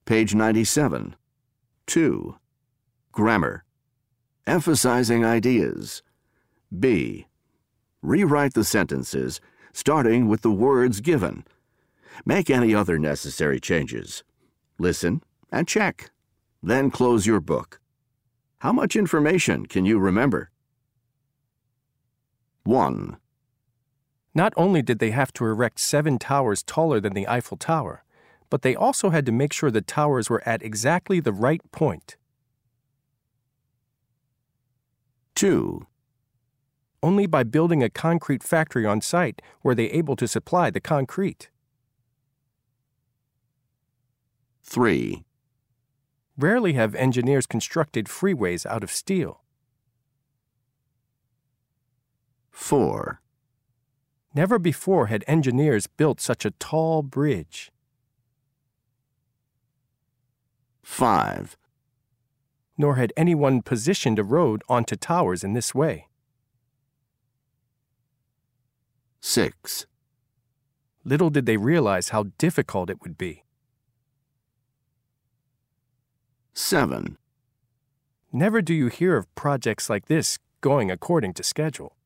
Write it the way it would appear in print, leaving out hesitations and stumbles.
Page 97. 2. Grammar. Emphasizing ideas. B. Rewrite the sentences, starting with the words given. Make any other necessary changes. Listen and check. Then close your book. How much information can you remember? 1. Not only did they have to erect 7 towers taller than the Eiffel Tower, but they also had to make sure the towers were at exactly the right point. 2. Only by building a concrete factory on site were they able to supply the concrete. 3. Rarely have engineers constructed freeways out of steel. 4. Never before had engineers built such a tall bridge. 5. Nor had anyone positioned a road onto towers in this way. 6. Little did they realize how difficult it would be. 7. Never do you hear of projects like this going according to schedule.